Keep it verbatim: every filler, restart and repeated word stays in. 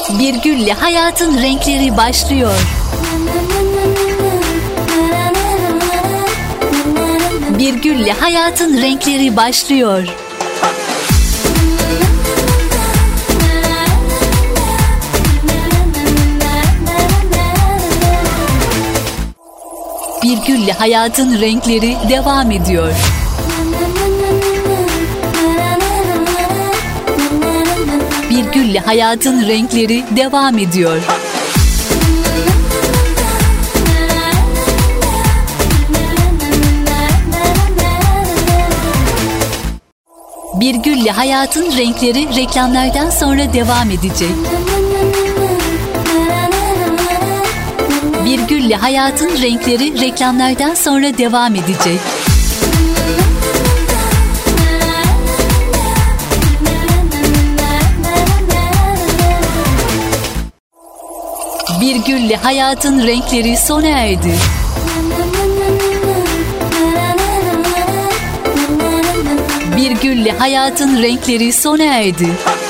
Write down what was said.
Bir gülle hayatın renkleri başlıyor. Bir gülle hayatın renkleri başlıyor. Bir gülle hayatın renkleri devam ediyor. Bir gülle hayatın renkleri devam ediyor. Bir gülle hayatın renkleri reklamlardan sonra devam edecek. Bir gülle hayatın renkleri reklamlardan sonra devam edecek. Bir gülle hayatın renkleri sona erdi. Bir gülle hayatın renkleri sona erdi.